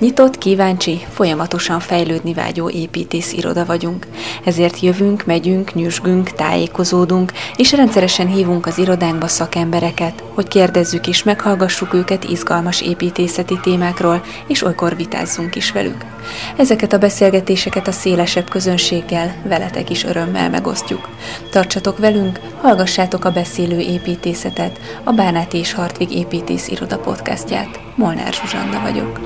Nyitott, kíváncsi, folyamatosan fejlődni vágyó építésziroda vagyunk. Ezért jövünk, megyünk, nyüzsgünk, tájékozódunk, és rendszeresen hívunk az irodánkba szakembereket, hogy kérdezzük és meghallgassuk őket izgalmas építészeti témákról, és olykor vitázzunk is velük. Ezeket a beszélgetéseket a szélesebb közönséggel, veletek is örömmel megosztjuk. Tartsatok velünk, hallgassátok a Beszélő építészetet, a Bánáti és Hartwig építésziroda podcastját. Molnár Zsuzsanna vagyok.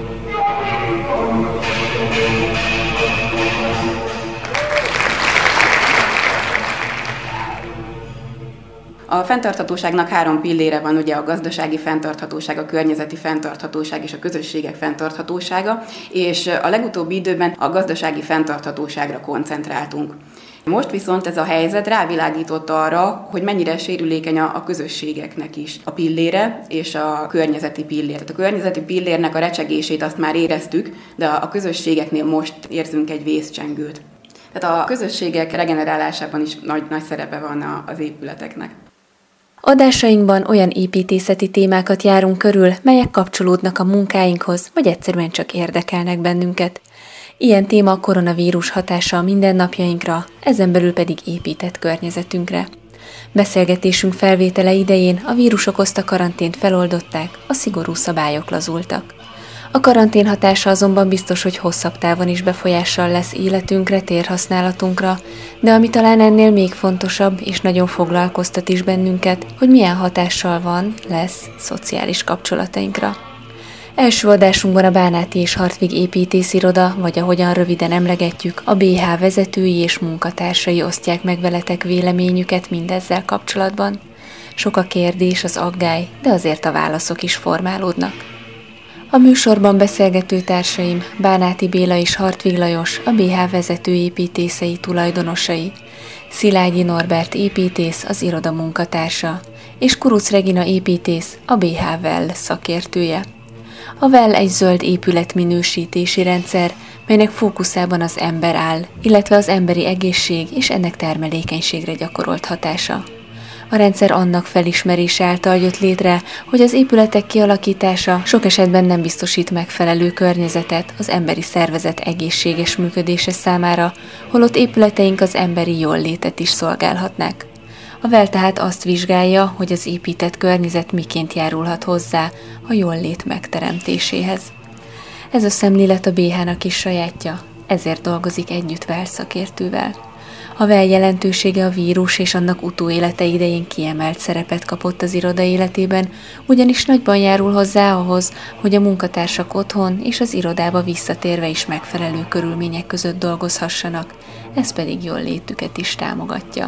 A fenntarthatóságnak 3 pillére van, ugye a gazdasági fenntarthatóság, a környezeti fenntarthatóság és a közösségek fenntarthatósága, és a legutóbbi időben a gazdasági fenntarthatóságra koncentráltunk. Most viszont ez a helyzet rávilágított arra, hogy mennyire sérülékeny a közösségeknek is a pillére és a környezeti pillér. Tehát a környezeti pillérnek a recsegését azt már éreztük, de a közösségeknél most érzünk egy vészcsengőt. Tehát a közösségek regenerálásában is nagy szerepe van az épületeknek. Adásainkban olyan építészeti témákat járunk körül, melyek kapcsolódnak a munkáinkhoz, vagy egyszerűen csak érdekelnek bennünket. Ilyen téma a koronavírus hatása a mindennapjainkra, ezen belül pedig épített környezetünkre. Beszélgetésünk felvétele idején a vírus okozta karantént feloldották, a szigorú szabályok lazultak. A karantén hatása azonban biztos, hogy hosszabb távon is befolyással lesz életünkre, térhasználatunkra, de ami talán ennél még fontosabb és nagyon foglalkoztat is bennünket, hogy milyen hatással lesz szociális kapcsolatainkra. Első adásunkban a Bánáti és Hartwig építésziroda, vagy ahogyan röviden emlegetjük, a BH vezetői és munkatársai osztják meg veletek véleményüket mindezzel kapcsolatban. Sok a kérdés, az aggály, de azért a válaszok is formálódnak. A műsorban beszélgető társaim Bánáti Béla és Hartwig Lajos, a BH vezető építészei tulajdonosai, Szilágyi Norbert építész, az iroda munkatársa, és Kuruc Regina építész, a BH Well szakértője. A Well egy zöld épületminősítési rendszer, melynek fókuszában az ember áll, illetve az emberi egészség és ennek termelékenységre gyakorolt hatása. A rendszer annak felismerése által jött létre, hogy az épületek kialakítása sok esetben nem biztosít megfelelő környezetet az emberi szervezet egészséges működése számára, holott épületeink az emberi jóllétet is szolgálhatnák. A Well tehát azt vizsgálja, hogy az épített környezet miként járulhat hozzá a jólét megteremtéséhez. Ez a szemlélet a BH-nak is sajátja, ezért dolgozik együtt Well szakértővel. A Well jelentősége a vírus és annak utóélete idején kiemelt szerepet kapott az iroda életében, ugyanis nagyban járul hozzá ahhoz, hogy a munkatársak otthon és az irodába visszatérve is megfelelő körülmények között dolgozhassanak, ez pedig jóllétüket is támogatja.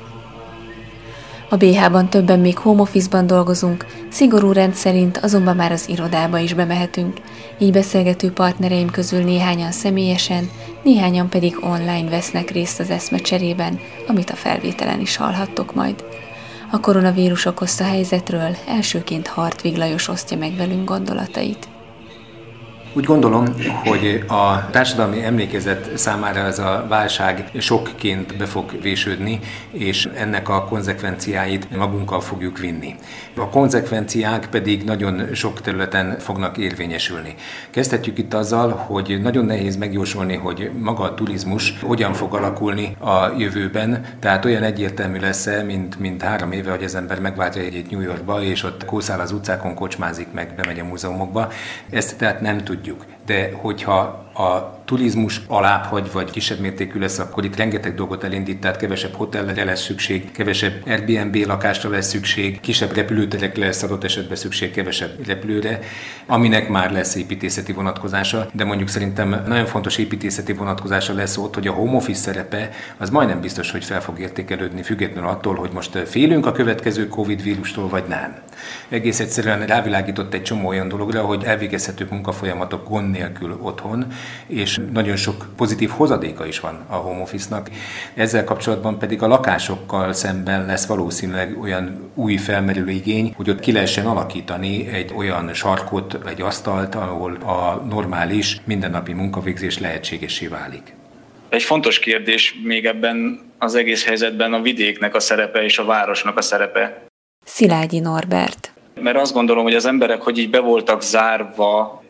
A BH-ban többen még home office-ban dolgozunk, szigorú rend szerint azonban már az irodába is bemehetünk, így beszélgető partnereim közül néhányan személyesen, néhányan pedig online vesznek részt az eszmecserében, amit a felvételen is hallhattok majd. A koronavírus okozta helyzetről elsőként Hartwig Lajos osztja meg velünk gondolatait. Úgy gondolom, hogy a társadalmi emlékezet számára ez a válság sokként be fog vésődni, és ennek a konzekvenciáit magunkkal fogjuk vinni. A konzekvenciák pedig nagyon sok területen fognak érvényesülni. Kezdhetjük itt azzal, hogy nagyon nehéz megjósolni, hogy maga a turizmus hogyan fog alakulni a jövőben, tehát olyan egyértelmű lesz-e, mint 3 éve, hogy az ember megváltja egyet New Yorkba, és ott kószál az utcákon, kocsmázik meg, bemegy a múzeumokba. Ezt tehát nem tudjuk. De hogyha a turizmus alábbhagy, vagy kisebb mértékű lesz, akkor itt rengeteg dolgot elindít, tehát kevesebb hotellre lesz szükség, kevesebb Airbnb lakásra lesz szükség, kisebb repülőterekre lesz adott esetben szükség, kevesebb repülőre, aminek már lesz építészeti vonatkozása, de mondjuk szerintem nagyon fontos építészeti vonatkozása lesz ott, hogy a home office szerepe az majdnem biztos, hogy fel fog értékelődni, függetlenül attól, hogy most félünk a következő Covid vírustól, vagy nem. Egész egyszerűen rávilágított egy csomó olyan dologra, hogy elvégezhetők munkafolyamatok gond nélkül otthon, és nagyon sok pozitív hozadéka is van a home office-nak. Ezzel kapcsolatban pedig a lakásokkal szemben lesz valószínűleg olyan új felmerülő igény, hogy ott ki lehessen alakítani egy olyan sarkot, egy asztalt, ahol a normális, mindennapi munkavégzés lehetségessé válik. Egy fontos kérdés még ebben az egész helyzetben a vidéknek a szerepe és a városnak a szerepe. Szilágyi Norbert. Mert azt gondolom, hogy az emberek, hogy így be voltak zárva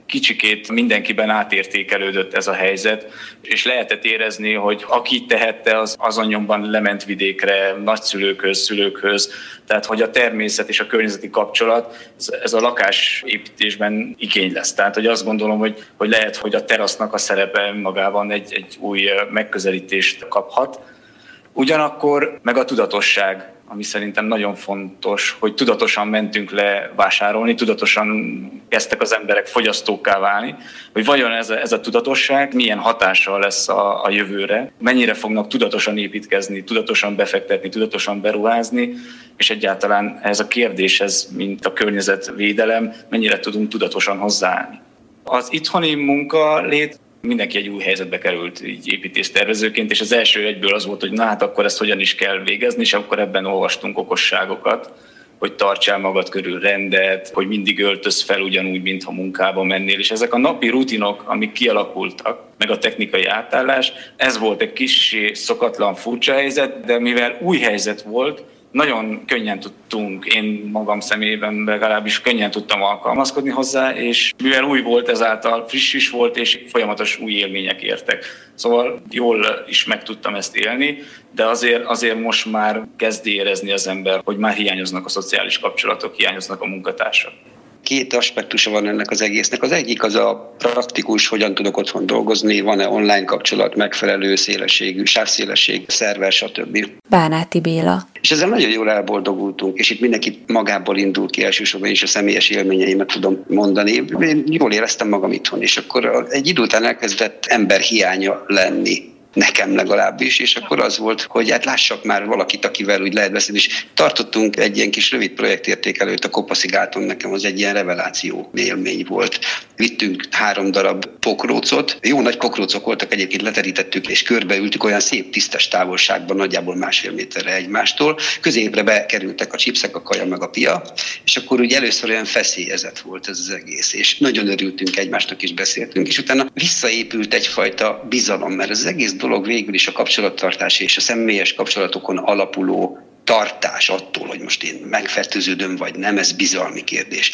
kicsikét mindenkiben átértékelődött ez a helyzet, és lehetett érezni, hogy aki tehette, az azonnyomban lement vidékre, nagyszülőkhöz, szülőkhöz, tehát hogy a természet és a környezeti kapcsolat, ez a lakásépítésben igény lesz. Tehát hogy azt gondolom, hogy lehet, hogy a terasznak a szerepe magában egy új megközelítést kaphat. Ugyanakkor meg a tudatosság, ami szerintem nagyon fontos, hogy tudatosan mentünk le vásárolni, tudatosan kezdtek az emberek fogyasztókká válni, hogy vajon ez a tudatosság milyen hatással lesz a jövőre, mennyire fognak tudatosan építkezni, tudatosan befektetni, tudatosan beruházni, és egyáltalán ez a kérdéshez, mint a környezetvédelem, mennyire tudunk tudatosan hozzáállni. Az itthoni munkalét, mindenki egy új helyzetbe került így építésztervezőként, és az első egyből az volt, hogy na hát akkor ezt hogyan is kell végezni, és akkor ebben olvastunk okosságokat, hogy tartsál magad körül rendet, hogy mindig öltöz fel ugyanúgy, mintha munkába mennél, és ezek a napi rutinok, amik kialakultak, meg a technikai átállás, ez volt egy kissé szokatlan, furcsa helyzet, de mivel új helyzet volt, nagyon könnyen tudtunk, én magam személyében legalábbis könnyen tudtam alkalmazkodni hozzá, és mivel új volt, ezáltal friss is volt, és folyamatos új élmények értek. Szóval jól is meg tudtam ezt élni, de azért most már kezd érezni az ember, hogy már hiányoznak a szociális kapcsolatok, hiányoznak a munkatársak. Két aspektusa van ennek az egésznek. Az egyik az a praktikus, hogyan tudok otthon dolgozni, van-e online kapcsolat, megfelelő szélességű, sávszélesség, szerver, stb. Bánáti Béla. És ezzel nagyon jól elboldogultunk, és itt mindenki magából indul ki, elsősorban is a személyes élményeimet tudom mondani. Én jól éreztem magam itthon, és akkor egy idő után elkezdett emberhiánya lenni. Nekem legalábbis, és akkor az volt, hogy hát lássak már valakit, akivel úgy lehet beszélni, és tartottunk egy ilyen kis rövid projektértékelőt a Kopaszigáton, nekem az egy ilyen reveláció élmény volt. Vittünk 3 darab pokrócot, jó nagy pokrócok voltak, egyébként leterítettük, és körbeültük olyan szép tisztes távolságban, nagyjából 1,5 méterre egymástól. Középre bekerültek a chipsek, a kaja meg a pia, és akkor úgy először olyan feszélyezett volt ez az egész, és nagyon örültünk egymásnak is beszéltünk, és utána visszaépült egyfajta bizalom, mert az egész dolog végül is a kapcsolattartás és a személyes kapcsolatokon alapuló tartás attól, hogy most én megfertőződöm vagy nem, ez bizalmi kérdés.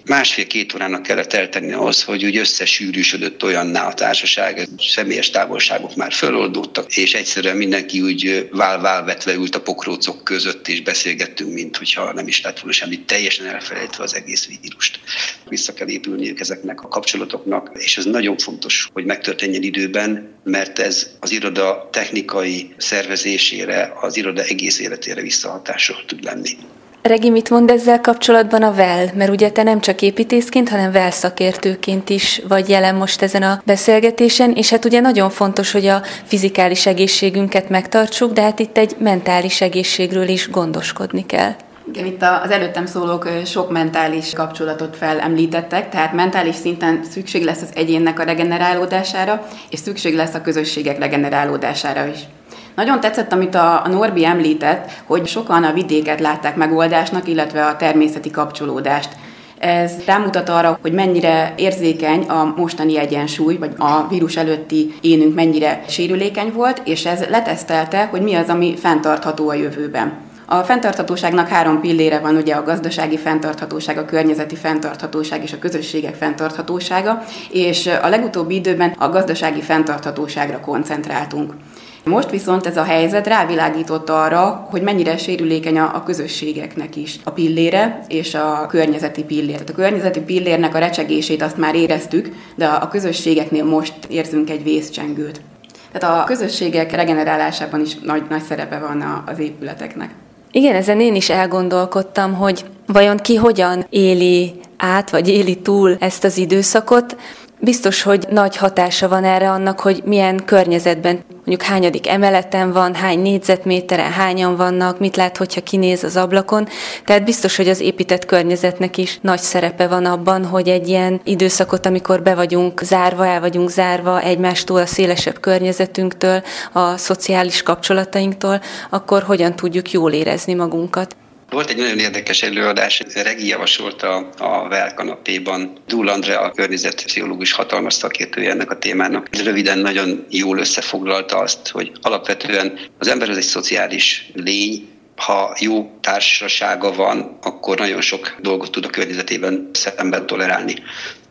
1,5-2 órának kellett eltenni ahhoz, hogy úgy összesűrűsödött olyanná a társaság, személyes távolságok már föloldódtak, és egyszerűen mindenki úgy vál-válvetve ült a pokrócok között, és beszélgettünk, mint hogyha nem is lett volna semmit, teljesen elfelejtve az egész vírust. Vissza kell épülniük ezeknek a kapcsolatoknak, és ez nagyon fontos, hogy megtörténjen időben, mert ez az iroda technikai szervezésére, az iroda egész életére visszahatással tud lenni. Regi, mit mond ezzel kapcsolatban a VEL? Mert ugye te nem csak építészként, hanem VEL szakértőként is vagy jelen most ezen a beszélgetésen, és hát ugye nagyon fontos, hogy a fizikális egészségünket megtartsuk, de hát itt egy mentális egészségről is gondoskodni kell. Igen, itt az előttem szólók sok mentális kapcsolatot felemlítettek, tehát mentális szinten szükség lesz az egyénnek a regenerálódására, és szükség lesz a közösségek regenerálódására is. Nagyon tetszett, amit a Norbi említett, hogy sokan a vidéket látták megoldásnak, illetve a természeti kapcsolódást. Ez rámutat arra, hogy mennyire érzékeny a mostani egyensúly, vagy a vírus előtti énünk mennyire sérülékeny volt, és ez letesztelte, hogy mi az, ami fenntartható a jövőben. A fenntarthatóságnak 3 pillére van, ugye a gazdasági fenntarthatóság, a környezeti fenntarthatóság és a közösségek fenntarthatósága, és a legutóbbi időben a gazdasági fenntarthatóságra koncentráltunk. Most viszont ez a helyzet rávilágított arra, hogy mennyire sérülékeny a közösségeknek is a pillére és a környezeti pillér. Tehát a környezeti pillérnek a recsegését azt már éreztük, de a közösségeknél most érzünk egy vészcsengőt. Tehát a közösségek regenerálásában is nagy szerepe van az épületeknek. Igen, ezen én is elgondolkodtam, hogy vajon ki hogyan éli át, vagy éli túl ezt az időszakot. Biztos, hogy nagy hatása van erre annak, hogy milyen környezetben, mondjuk hányadik emeleten van, hány négyzetméteren, hányan vannak, mit lát, hogyha kinéz az ablakon. Tehát biztos, hogy az épített környezetnek is nagy szerepe van abban, hogy egy ilyen időszakot, amikor be vagyunk zárva, el vagyunk zárva egymástól, a szélesebb környezetünktől, a szociális kapcsolatainktól, akkor hogyan tudjuk jól érezni magunkat. Volt egy nagyon érdekes előadás, Regi javasolta a VEL kanapéban. Dúl Andrea, a környezetpszichológus hatalmas szakértője ennek a témának. Röviden nagyon jól összefoglalta azt, hogy alapvetően az ember az egy szociális lény, ha jó társasága van, akkor nagyon sok dolgot tud a környezetében szemben tolerálni.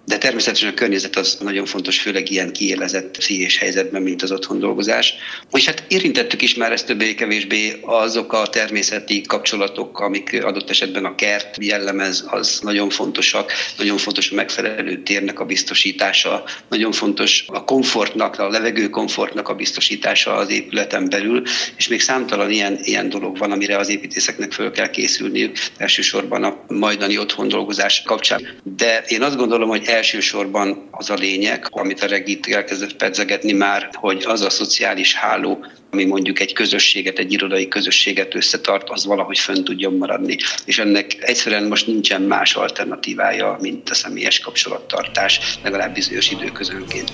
De természetesen a környezet az nagyon fontos, főleg ilyen kiélezett pszichés helyzetben, mint az otthon dolgozás. És hát érintettük is már ezt többé-kevésbé, azok a természeti kapcsolatok, amik adott esetben a kert jellemez, az nagyon fontosak. Nagyon fontos a megfelelő térnek a biztosítása, nagyon fontos a komfortnak, a levegő komfortnak a biztosítása az épületen belül, és még számtalan ilyen dolog van, amire az építészeknek föl kell készülniük, elsősorban a majdani otthon dolgozás kapcsán. De én azt gondolom, hogy elsősorban az a lényeg, amit a Regit elkezdett pedzegetni már, hogy az a szociális háló, ami mondjuk egy közösséget, egy irodai közösséget összetart, az valahogy fönn tudjon maradni. És ennek egyszerűen most nincsen más alternatívája, mint a személyes kapcsolattartás, legalább bizonyos időközönként.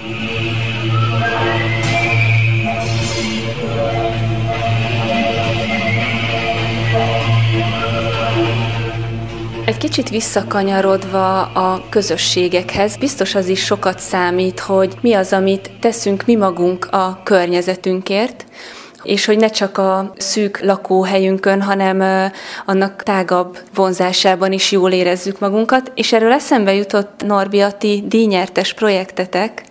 Egy kicsit visszakanyarodva a közösségekhez, biztos az is sokat számít, hogy mi az, amit teszünk mi magunk a környezetünkért, és hogy ne csak a szűk lakóhelyünkön, hanem annak tágabb vonzásában is jól érezzük magunkat. És erről eszembe jutott, Norbi, a ti díjnyertes projektetek,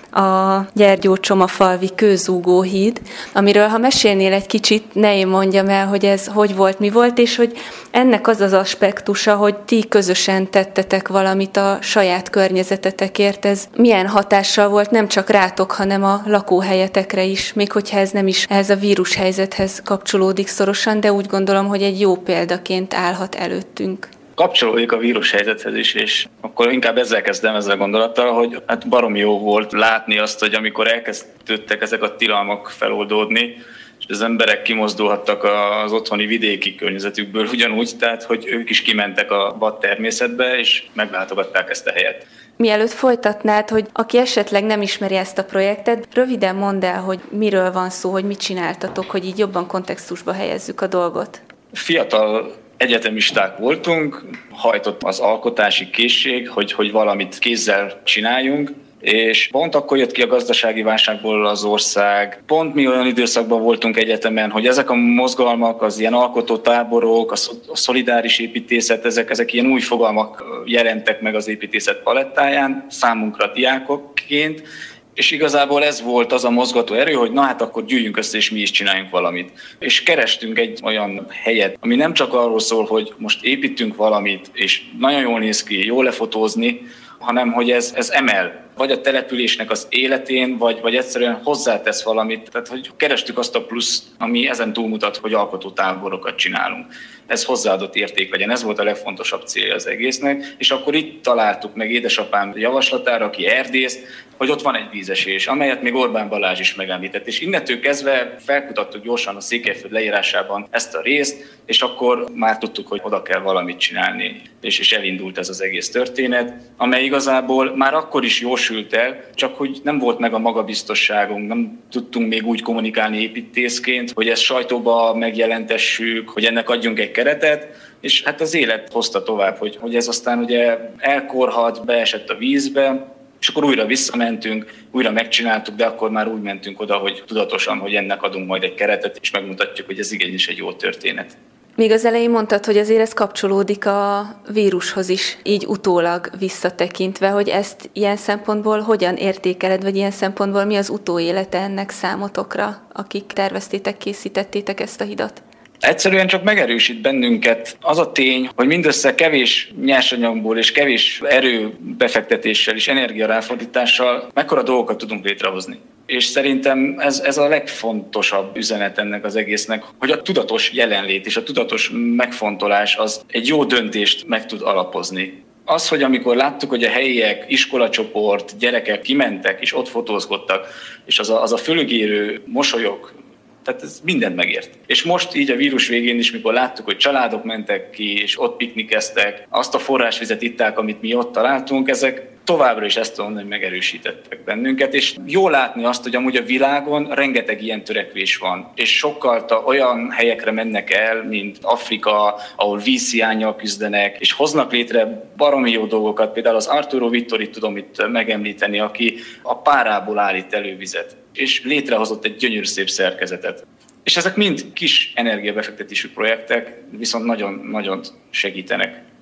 a Gyergyó-Csomafalvi kőzúgóhíd, amiről ha mesélnél egy kicsit, ne én mondjam el, hogy ez hogy volt, mi volt, és hogy ennek az az aspektusa, hogy ti közösen tettetek valamit a saját környezetetekért, ez milyen hatással volt nem csak rátok, hanem a lakóhelyetekre is, még hogyha ez nem is ehhez a vírushelyzethez kapcsolódik szorosan, de úgy gondolom, hogy egy jó példaként állhat előttünk. Kapcsolódik a vírushelyzethez is, és akkor inkább ezzel kezdem, ezzel a gondolattal, hogy hát baromi jó volt látni azt, hogy amikor elkezdődtek ezek a tilalmak feloldódni, és az emberek kimozdulhattak az otthoni vidéki környezetükből ugyanúgy, tehát hogy ők is kimentek a vad természetbe, és meglátogatták ezt a helyet. Mielőtt folytatnád, hogy aki esetleg nem ismeri ezt a projektet, röviden mondd el, hogy miről van szó, hogy mit csináltatok, hogy így jobban kontextusba helyezzük a dolgot. Fiatal egyetemisták voltunk, hajtott az alkotási készség, hogy valamit kézzel csináljunk, és pont akkor jött ki a gazdasági válságból az ország. Pont mi olyan időszakban voltunk egyetemen, hogy ezek a mozgalmak, az ilyen alkotótáborok, a szolidáris építészet, ezek ilyen új fogalmak jelentek meg az építészet palettáján, számunkra diákokként, és igazából ez volt az a mozgató erő, hogy na hát akkor gyűjjünk össze, és mi is csináljunk valamit. És kerestünk egy olyan helyet, ami nem csak arról szól, hogy most építünk valamit, és nagyon jól néz ki, jól lefotózni, hanem hogy ez emel, vagy a településnek az életén, vagy egyszerűen hozzátesz valamit. Tehát, hogy kerestük azt a pluszt, ami ezen túlmutat, hogy alkotótáborokat csinálunk. Ez hozzáadott érték legyen, ez volt a legfontosabb célja az egésznek, és akkor itt találtuk meg édesapám javaslatára, aki erdész, hogy ott van egy vízesés, amelyet még Orbán Balázs is megemlített. És innentől kezdve felkutattuk gyorsan a Székelyföld leírásában ezt a részt, és akkor már tudtuk, hogy oda kell valamit csinálni, és elindult ez az egész történet, amely igazából már akkor is jósült el, csak hogy nem volt meg a magabiztosságunk, nem tudtunk még úgy kommunikálni építészként, hogy ezt sajtóba megjelentessük, hogy ennek adjunk egy keretet, és hát az élet hozta tovább, hogy ez aztán ugye elkorhadt, beesett a vízbe, és akkor újra visszamentünk, újra megcsináltuk, de akkor már úgy mentünk oda, hogy tudatosan, hogy ennek adunk majd egy keretet, és megmutatjuk, hogy ez igenis egy jó történet. Még az elején mondtad, hogy azért ez kapcsolódik a vírushoz is, így utólag visszatekintve, hogy ezt ilyen szempontból hogyan értékeled, vagy ilyen szempontból mi az utóélete ennek számotokra, akik terveztétek, készítettétek ezt a hidat? Egyszerűen csak megerősít bennünket az a tény, hogy mindössze kevés nyersanyagból és kevés erőbefektetéssel és energiaráfordítással mekkora dolgokat tudunk létrehozni. És szerintem ez a legfontosabb üzenet ennek az egésznek, hogy a tudatos jelenlét és a tudatos megfontolás az egy jó döntést meg tud alapozni. Az, hogy amikor láttuk, hogy a helyiek, iskolacsoport, gyerekek kimentek és ott fotózkodtak, és az a fölögérő mosolyok, tehát ez mindent megért. És most így a vírus végén is, mikor láttuk, hogy családok mentek ki, és ott piknikeztek, azt a forrásvizet itták, amit mi ott találtunk, ezek továbbra is ezt mondani, hogy megerősítettek bennünket, és jó látni azt, hogy amúgy a világon rengeteg ilyen törekvés van, és sokkal olyan helyekre mennek el, mint Afrika, ahol vízhiánnyal küzdenek, és hoznak létre baromi jó dolgokat. Például az Arturo Vittorit tudom itt megemlíteni, aki a párából állít elő vizet, és létrehozott egy gyönyörű szép szerkezetet. És ezek mind kis energiabefektetésű projektek, viszont nagyon-nagyon segítenek.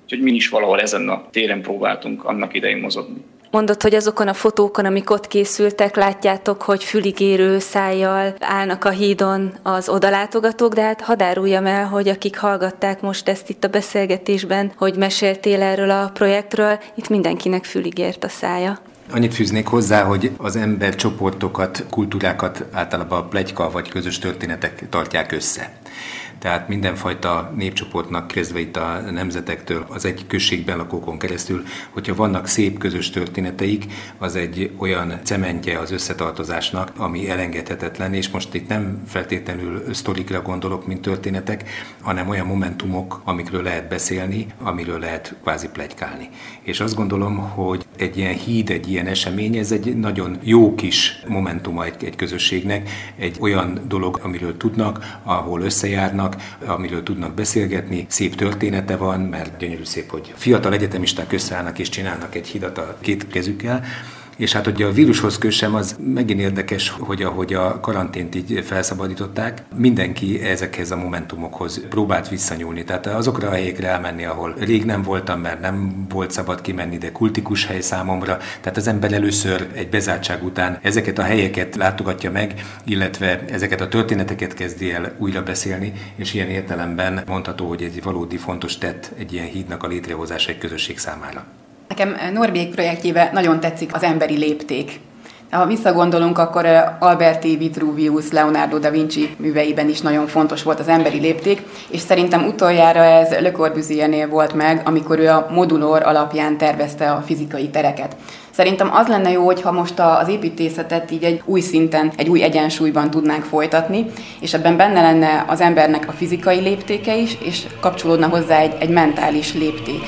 Úgyhogy mi is valahol ezen a téren próbáltunk annak idején mozogni. Mondod, hogy azokon a fotókon, amik ott készültek, látjátok, hogy füligérő szájjal állnak a hídon az odalátogatók, de hát hadd áruljam el, hogy akik hallgatták most ezt itt a beszélgetésben, hogy meséltél erről a projektről, itt mindenkinek füligért a szája. Annyit fűznék hozzá, hogy az embercsoportokat, kultúrákat általában a pletyka vagy közös történetek tartják össze. Tehát mindenfajta népcsoportnak, kezdve itt a nemzetektől, az egy községben lakókon keresztül, hogyha vannak szép közös történeteik, az egy olyan cementje az összetartozásnak, ami elengedhetetlen, és most itt nem feltétlenül sztorikra gondolok, mint történetek, hanem olyan momentumok, amikről lehet beszélni, amiről lehet kvázi pletykálni. És azt gondolom, hogy egy ilyen híd, egy ilyen esemény, ez egy nagyon jó kis momentuma egy közösségnek, egy olyan dolog, amiről tudnak, ahol összejárnak, amiről tudnak beszélgetni, szép története van, mert gyönyörű szép, hogy fiatal egyetemisták összeállnak és csinálnak egy hidat a két kezükkel. És hát, hogy a vírushoz kössem, az megint érdekes, hogy ahogy a karantént így felszabadították, mindenki ezekhez a momentumokhoz próbált visszanyúlni. Tehát azokra a helyekre elmenni, ahol rég nem voltam, mert nem volt szabad kimenni, de kultikus hely számomra. Tehát az ember először egy bezártság után ezeket a helyeket látogatja meg, illetve ezeket a történeteket kezdi el újra beszélni, és ilyen értelemben mondható, hogy egy valódi fontos tett egy ilyen hídnak a létrehozása egy közösség számára. Nekem Norbiék projektjében nagyon tetszik az emberi lépték. Ha visszagondolunk, akkor Alberti, Vitruvius, Leonardo da Vinci műveiben is nagyon fontos volt az emberi lépték, és szerintem utoljára ez Le Corbusiernél volt meg, amikor ő a modulor alapján tervezte a fizikai tereket. Szerintem az lenne jó, hogyha most az építészetet így egy új szinten, egy új egyensúlyban tudnánk folytatni, és ebben benne lenne az embernek a fizikai léptéke is, és kapcsolódna hozzá egy mentális lépték.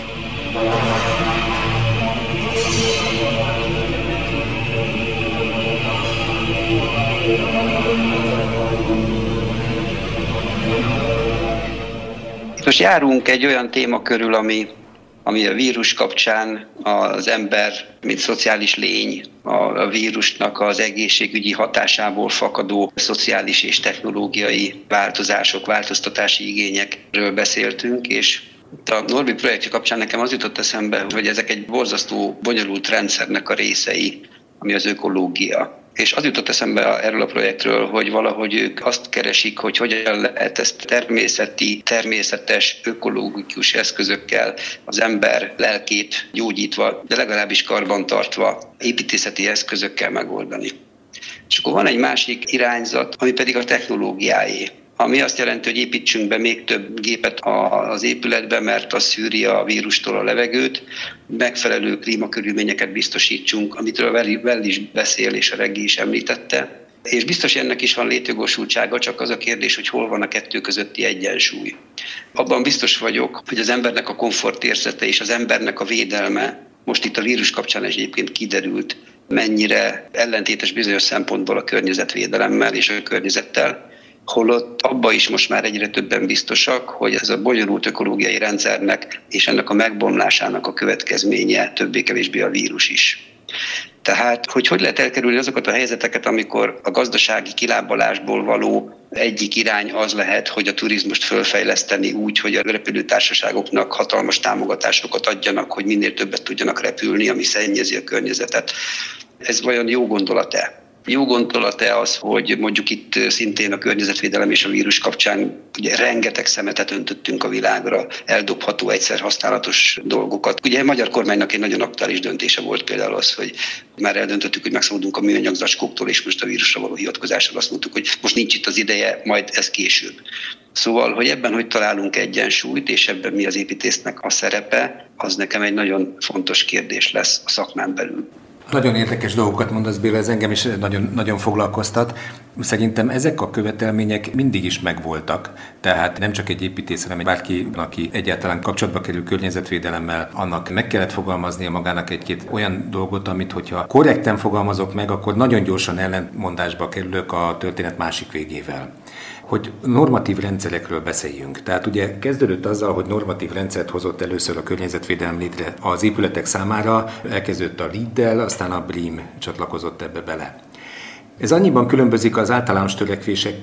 Most járunk egy olyan téma körül, ami a vírus kapcsán az ember, mint szociális lény, a vírusnak az egészségügyi hatásából fakadó szociális és technológiai változások, változtatási igényekről beszéltünk, és a Norbi projektje kapcsán nekem az jutott eszembe, hogy ezek egy borzasztó, bonyolult rendszernek a részei, ami az ökológia. És az jutott eszembe erről a projektről, hogy valahogy ők azt keresik, hogy hogyan lehet ezt természeti, természetes, ökológikus eszközökkel az ember lelkét gyógyítva, de legalábbis karbantartva építészeti eszközökkel megoldani. És akkor van egy másik irányzat, ami pedig a technológiáé. Ami azt jelenti, hogy építsünk be még több gépet az épületbe, mert az szűri a vírustól a levegőt, megfelelő klímakörülményeket biztosítsunk, amitől a Well is beszél, és a Reggi is említette. És biztos ennek is van létjogosultsága, csak az a kérdés, hogy hol van a kettő közötti egyensúly. Abban biztos vagyok, hogy az embernek a komfortérzete és az embernek a védelme, most itt a vírus kapcsán egyébként kiderült, mennyire ellentétes bizonyos szempontból a környezetvédelemmel és a környezettel, holott abba is most már egyre többen biztosak, hogy ez a bonyolult ökológiai rendszernek és ennek a megbomlásának a következménye többé-kevésbé a vírus is. Tehát, hogy lehet elkerülni azokat a helyzeteket, amikor a gazdasági kilábalásból való egyik irány az lehet, hogy a turizmust fölfejleszteni úgy, hogy a repülőtársaságoknak hatalmas támogatásokat adjanak, hogy minél többet tudjanak repülni, ami szennyezi a környezetet. Ez vajon jó gondolat-e? Jó gondolat-e az, hogy mondjuk itt szintén a környezetvédelem és a vírus kapcsán ugye rengeteg szemetet öntöttünk a világra, eldobható, egyszer használatos dolgokat. Ugye a magyar kormánynak egy nagyon aktuális döntése volt például az, hogy már eldöntöttük, hogy megszabadulunk a műanyag zacskóktól, és most a vírusra való hivatkozással azt mondtuk, hogy most nincs itt az ideje, majd ez később. Szóval, hogy ebben hogy találunk egyensúlyt, és ebben mi az építésznek a szerepe, az nekem egy nagyon fontos kérdés lesz a szakmán belül. Nagyon érdekes dolgokat mondasz, Béla, ez engem is nagyon, nagyon foglalkoztat. Szerintem ezek a követelmények mindig is megvoltak. Tehát nem csak egy építész, hanem bárki, aki egyáltalán kapcsolatba kerül környezetvédelemmel, annak meg kellett fogalmaznia magának egy-két olyan dolgot, amit hogyha korrekten fogalmazok meg, akkor nagyon gyorsan ellentmondásba kerülök a történet másik végével. Hogy normatív rendszerekről beszéljünk. Tehát ugye kezdődött azzal, hogy normatív rendszert hozott először a környezetvédelem létre az épületek számára, elkezdődött a LEED-del, aztán a BREEAM csatlakozott ebbe bele. Ez annyiban különbözik az általános törekvésektől,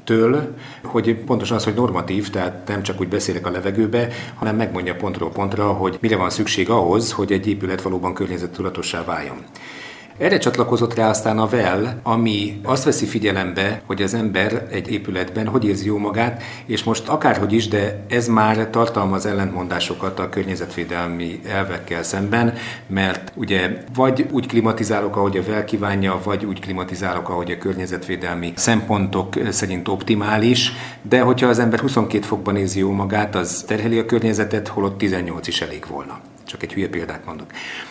től, hogy pontosan az, hogy normatív, tehát nem csak úgy beszélek a levegőbe, hanem megmondja pontról pontra, hogy mire van szükség ahhoz, hogy egy épület valóban környezettudatossá váljon. Erre csatlakozott rá aztán a VEL, ami azt veszi figyelembe, hogy az ember egy épületben hogy érzi jó magát, és most akárhogy is, de ez már tartalmaz ellentmondásokat a környezetvédelmi elvekkel szemben, mert ugye vagy úgy klimatizálok, ahogy a VEL kívánja, vagy úgy klimatizálok, ahogy a környezetvédelmi szempontok szerint optimális, de hogyha az ember 22 fokban érzi jó magát, az terheli a környezetet, holott 18 is elég volna. Csak egy hülye példát mondok.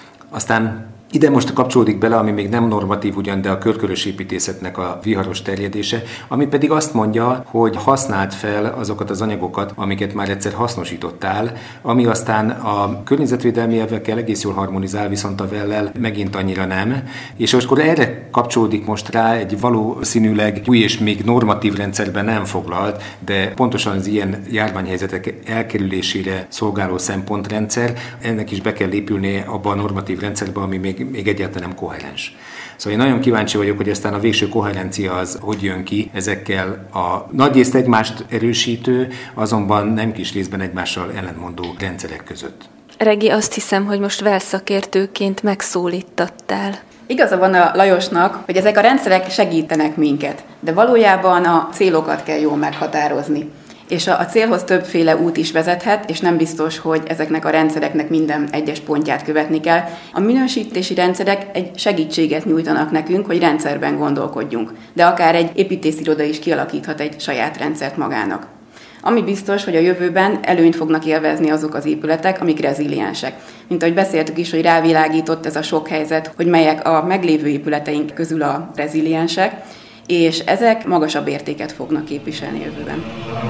Aztán ide most kapcsolódik bele, ami még nem normatív ugyan, de a körkörös építészetnek a viharos terjedése, ami pedig azt mondja, hogy használd fel azokat az anyagokat, amiket már egyszer hasznosítottál, ami aztán a környezetvédelmi elvekkel egész jól harmonizál, viszont a VEL-lel megint annyira nem. És akkor erre kapcsolódik most rá egy valószínűleg új és még normatív rendszerben nem foglalt, de pontosan az ilyen járványhelyzetek elkerülésére szolgáló szempontrendszer, ennek is be kell épülnie abba a normatív rendszerbe, ami még egyáltalán nem koherens. Szóval én nagyon kíváncsi vagyok, hogy aztán a végső koherencia az hogy jön ki ezekkel a nagyrészt egymást erősítő, azonban nem kis részben egymással ellentmondó rendszerek között. Regi, azt hiszem, hogy most VEL szakértőként megszólítattál. Igaza van a Lajosnak, hogy ezek a rendszerek segítenek minket, de valójában a célokat kell jól meghatározni. És a célhoz többféle út is vezethet, és nem biztos, hogy ezeknek a rendszereknek minden egyes pontját követni kell. A minősítési rendszerek egy segítséget nyújtanak nekünk, hogy rendszerben gondolkodjunk, de akár egy építésziroda is kialakíthat egy saját rendszert magának. Ami biztos, hogy a jövőben előnyt fognak élvezni azok az épületek, amik reziliensek. Mint ahogy beszéltük is, hogy rávilágított ez a sok helyzet, hogy melyek a meglévő épületeink közül a reziliensek, és ezek magasabb értéket fognak képviselni jövőben.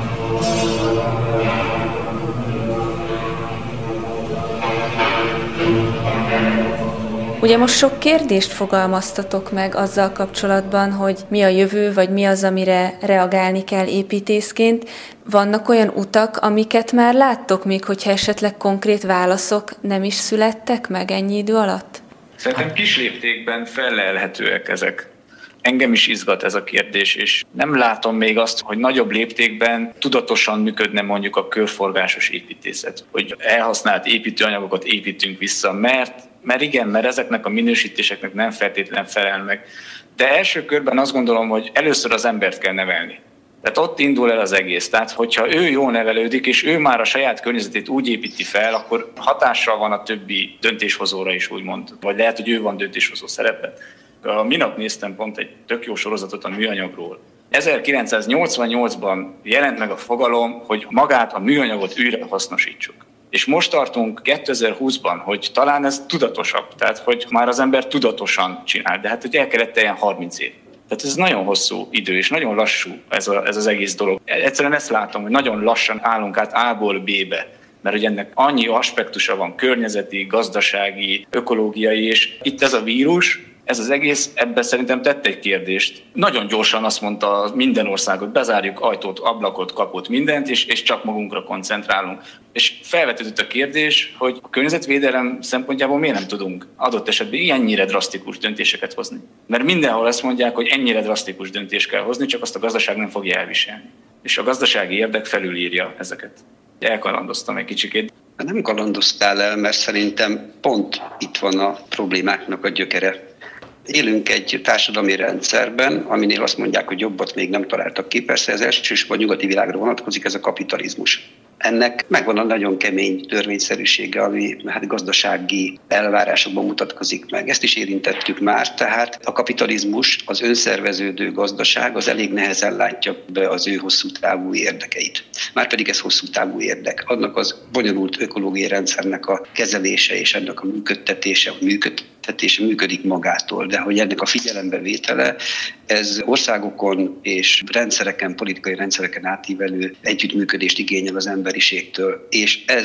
Ugye most sok kérdést fogalmaztatok meg azzal kapcsolatban, hogy mi a jövő, vagy mi az, amire reagálni kell építészként. Vannak olyan utak, amiket már láttok, még hogyha esetleg konkrét válaszok nem is születtek meg ennyi idő alatt? Szerintem kis léptékben felelhetőek ezek. Engem is izgat ez a kérdés, és nem látom még azt, hogy nagyobb léptékben tudatosan működne mondjuk a körforgásos építészet, hogy elhasznált építőanyagokat építünk vissza, mert ezeknek a minősítéseknek nem feltétlenül felel meg. De első körben azt gondolom, hogy először az embert kell nevelni. Tehát ott indul el az egész. Tehát, hogyha ő jól nevelődik, és ő már a saját környezetét úgy építi fel, akkor hatással van a többi döntéshozóra is, úgymond. Vagy lehet, hogy ő van döntéshozó szerepben. A minap néztem pont egy tök jó sorozatot a műanyagról. 1988-ban jelent meg a fogalom, hogy magát a műanyagot újra hasznosítsuk. És most tartunk 2020-ban, hogy talán ez tudatosabb, tehát hogy már az ember tudatosan csinál, de hát hogy el kellett teljen 30 év. Tehát ez nagyon hosszú idő, és nagyon lassú ez az egész dolog. Egyszerűen ezt látom, hogy nagyon lassan állunk át A-ból B-be, mert hogy ennek annyi aspektusa van, környezeti, gazdasági, ökológiai, és itt ez a vírus, ez az egész, ebben szerintem tett egy kérdést. Nagyon gyorsan azt mondta minden országot, bezárjuk ajtót, ablakot, kaput, mindent, és csak magunkra koncentrálunk. És felvetődött a kérdés, hogy a környezetvédelem szempontjából miért nem tudunk adott esetben ennyire drasztikus döntéseket hozni. Mert mindenhol azt mondják, hogy ennyire drasztikus döntést kell hozni, csak azt a gazdaság nem fogja elviselni. És a gazdasági érdek felülírja ezeket. Elkalandoztam egy kicsikét. Nem kalandoztál el, mert szerintem pont itt van a problémáknak a gyökere. Élünk egy társadalmi rendszerben, aminél azt mondják, hogy jobbat még nem találtak ki. Persze ez elsősorban a nyugati világra vonatkozik, ez a kapitalizmus. Ennek megvan a nagyon kemény törvényszerűsége, ami gazdasági elvárásokban mutatkozik meg. Ezt is érintettük már, tehát a kapitalizmus, az önszerveződő gazdaság az elég nehezen látja be az ő hosszú távú érdekeit. Márpedig ez hosszú távú érdek. Annak az bonyolult ökológiai rendszernek a kezelése és ennek a működtetése működik magától, de hogy ennek a figyelembevétele, ez országokon és rendszereken, politikai rendszereken átívelő együttműködést igényel az emberiségtől, és ez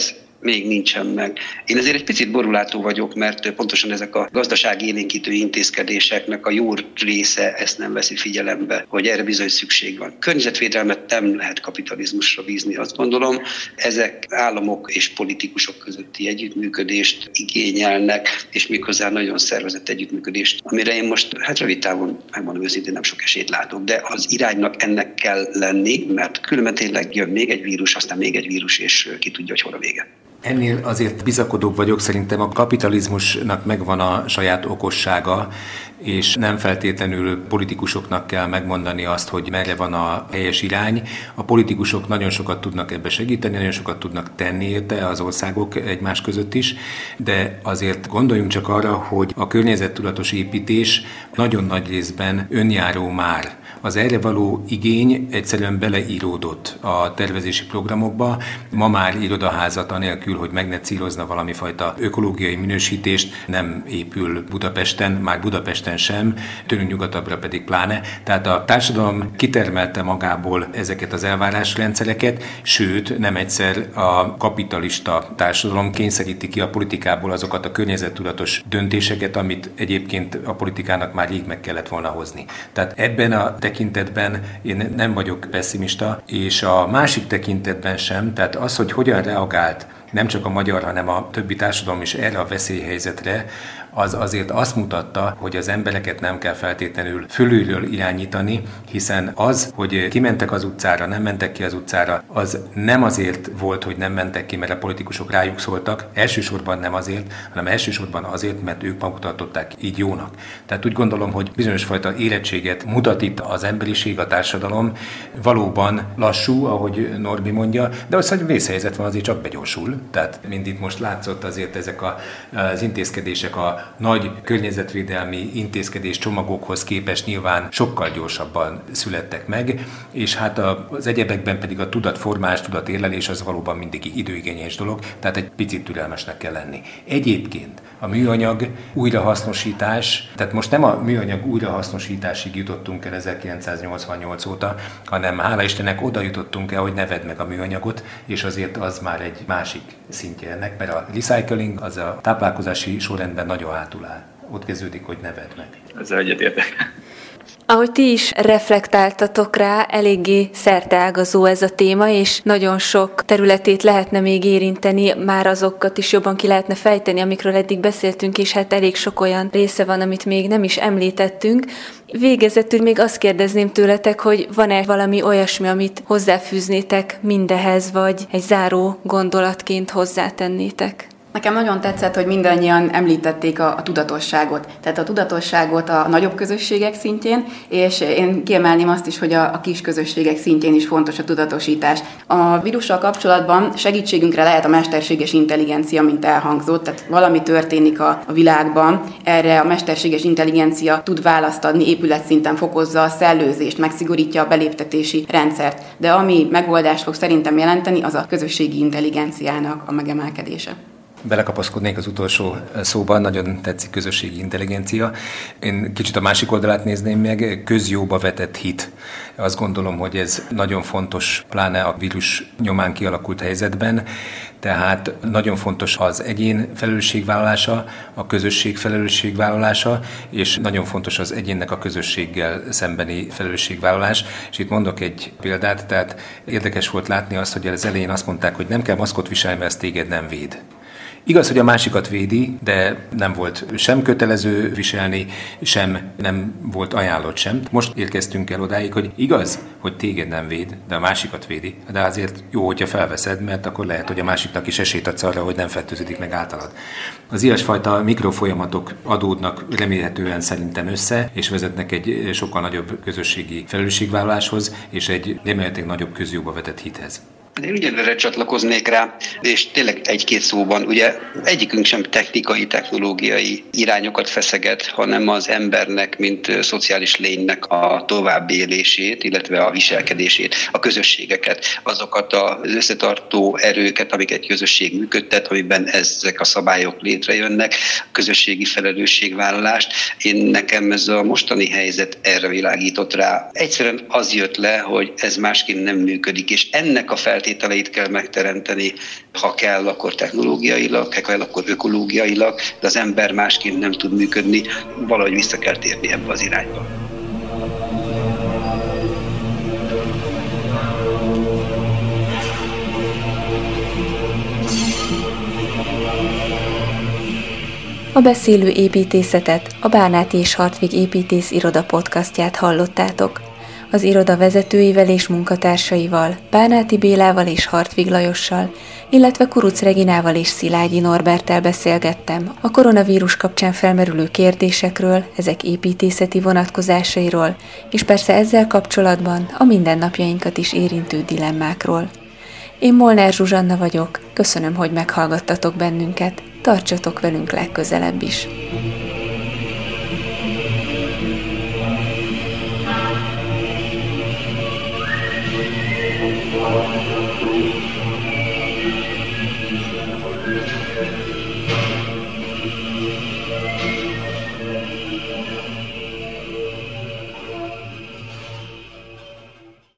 még nincsen meg. Én ezért egy picit borulátó vagyok, mert pontosan ezek a gazdasági élénkítő intézkedéseknek a jó része ezt nem veszi figyelembe, hogy erre bizony szükség van. Környezetvédelmet nem lehet kapitalizmusra bízni, azt gondolom. Ezek államok és politikusok közötti együttműködést igényelnek, és méghozzá nagyon szervezett együttműködést, amire én most rövid távon, megmondom őszintén, nem sok esélyt látok, de az iránynak ennek kell lenni, mert különben tényleg jön még egy vírus, aztán még egy vírus, és ki tudja, hogy hol a vége. Ennél azért bizakodóbb vagyok, szerintem a kapitalizmusnak megvan a saját okossága, és nem feltétlenül politikusoknak kell megmondani azt, hogy merre van a helyes irány. A politikusok nagyon sokat tudnak ebbe segíteni, nagyon sokat tudnak tenni érte az országok egymás között is, de azért gondoljunk csak arra, hogy a környezettudatos építés nagyon nagy részben önjáró már. Az erre való igény egyszerűen beleíródott a tervezési programokba. Ma már irodaházat anélkül, hogy meg ne célozna valami fajta ökológiai minősítést, nem épül Budapesten, már Budapesten sem, tőlünk nyugatabbra pedig pláne. Tehát a társadalom kitermelte magából ezeket az elvárásrendszereket, sőt, nem egyszer a kapitalista társadalom kényszeríti ki a politikából azokat a környezettudatos döntéseket, amit egyébként a politikának már rég meg kellett volna hozni. Tehát ebben a tekintetben én nem vagyok pessimista, és a másik tekintetben sem, tehát az, hogy hogyan reagált nem csak a magyar, hanem a többi társadalom is erre a veszélyhelyzetre, az azért azt mutatta, hogy az embereket nem kell feltétlenül fölülről irányítani, hiszen az, hogy kimentek az utcára, nem mentek ki az utcára, az nem azért volt, hogy nem mentek ki, mert a politikusok rájuk szóltak, elsősorban nem azért, hanem elsősorban azért, mert ők magukat tartották így jónak. Tehát úgy gondolom, hogy bizonyos fajta érettséget mutat itt az emberiség, a társadalom, valóban lassú, ahogy Norbi mondja, de az, hogy vészhelyzet van, azért csak begyorsul. Tehát mind itt most látszott azért ezek az intézkedések a nagy környezetvédelmi intézkedés csomagokhoz képest nyilván sokkal gyorsabban születtek meg, és hát az egyebekben pedig a tudatformás, tudatérlelés az valóban mindig időigényes dolog, tehát egy picit türelmesnek kell lenni. Egyébként a műanyag újrahasznosítás, tehát most nem a műanyag újrahasznosításig jutottunk el 1988 óta, hanem hála Istennek oda jutottunk el, hogy ne vedd meg a műanyagot, és azért az már egy másik szintje ennek, mert a recycling az a táplálkozási sorrendben nagyon hátul áll. Ott kezdődik, hogy ne vedd meg. Ezzel egyetértek. Ahogy ti is reflektáltatok rá, eléggé szerteágazó ez a téma, és nagyon sok területét lehetne még érinteni, már azokat is jobban ki lehetne fejteni, amikről eddig beszéltünk, és hát elég sok olyan része van, amit még nem is említettünk. Végezetül még azt kérdezném tőletek, hogy van-e valami olyasmi, amit hozzáfűznétek mindehez, vagy egy záró gondolatként hozzátennétek? Nekem nagyon tetszett, hogy mindannyian említették a tudatosságot. Tehát a tudatosságot a nagyobb közösségek szintjén, és én kiemelném azt is, hogy a kis közösségek szintjén is fontos a tudatosítás. A vírussal kapcsolatban segítségünkre lehet a mesterséges intelligencia, mint elhangzott, tehát valami történik a világban, erre a mesterséges intelligencia tud választ adni, épületszinten fokozza a szellőzést, megszigorítja a beléptetési rendszert. De ami megoldást fog szerintem jelenteni, az a közösségi intelligenciának a megemelkedése. Belekapaszkodnék az utolsó szóban, nagyon tetszik közösségi intelligencia. Én kicsit a másik oldalát nézném meg, közjóba vetett hit. Azt gondolom, hogy ez nagyon fontos, pláne a vírus nyomán kialakult helyzetben. Tehát nagyon fontos az egyén felelősségvállalása, a közösség felelősségvállalása, és nagyon fontos az egyénnek a közösséggel szembeni felelősségvállalás. És itt mondok egy példát, tehát érdekes volt látni azt, hogy az elején azt mondták, hogy nem kell maszkot viselni, mert ez téged nem véd. Igaz, hogy a másikat védi, de nem volt sem kötelező viselni, sem nem volt ajánlott sem. Most érkeztünk el odáig, hogy igaz, hogy téged nem véd, de a másikat védi, de azért jó, hogyha felveszed, mert akkor lehet, hogy a másiknak is esélyt adsz arra, hogy nem fertőződik meg általad. Az ilyesfajta mikrofolyamatok adódnak remélhetően szerintem össze, és vezetnek egy sokkal nagyobb közösségi felelősségvállaláshoz, és egy remélhetőleg nagyobb közjóba vetett hithez. Én ugyanerre csatlakoznék rá, és tényleg egy-két szóban, ugye egyikünk sem technikai irányokat feszeget, hanem az embernek, mint szociális lénynek a továbbélését, illetve a viselkedését, a közösségeket, azokat az összetartó erőket, amiket egy közösség működtet, amiben ezek a szabályok létrejönnek, közösségi felelősségvállalást. Nekem ez a mostani helyzet erre világított rá. Egyszerűen az jött le, hogy ez másként nem működik, és ennek a feltételeit kell megteremteni, ha kell, akkor technológiailag, ha kell, akkor ökológiailag, de az ember másként nem tud működni, valahogy vissza kell térni ebbe az irányba. A Beszélő építészetet, a Bárnáti és Hartwig építész iroda podcastját hallottátok. Az iroda vezetőivel és munkatársaival, Bárnáti Bélával és Hartwig Lajossal, illetve Kuruc Reginával és Szilágyi Norberttel beszélgettem a koronavírus kapcsán felmerülő kérdésekről, ezek építészeti vonatkozásairól, és persze ezzel kapcsolatban a mindennapjainkat is érintő dilemmákról. Én Molnár Zsuzsanna vagyok, köszönöm, hogy meghallgattatok bennünket, tartsatok velünk legközelebb is!